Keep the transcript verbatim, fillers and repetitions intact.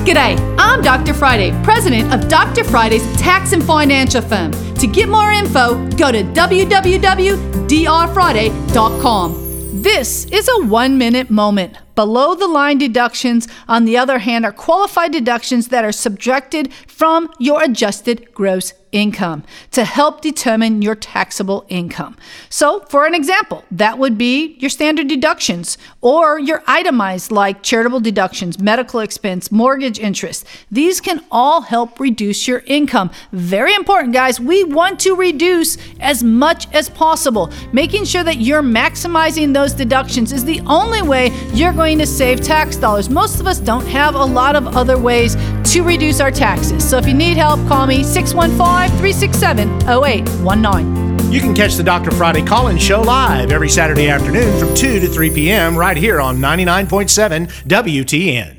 G'day, I'm Doctor Friday, president of Doctor Friday's Tax and Financial Firm. To get more info, go to w w w dot d r friday dot com. This is a one-minute moment. Below-the-line deductions, on the other hand, are qualified deductions that are subtracted from your adjusted gross income to help determine your taxable income. So, for an example, that would be your standard deductions or your itemized like charitable deductions, medical expense, mortgage interest. These can all help reduce your income. Very important, guys. We want to reduce as much as possible. Making sure that you're maximizing those deductions is the only way you're going to save tax dollars. Most of us don't have a lot of other ways to reduce our taxes. So if you need help, call me six one five, three six seven, zero eight one nine. You can catch the Doctor Friday call-in show live every Saturday afternoon from two to three p.m. right here on ninety-nine point seven W T N.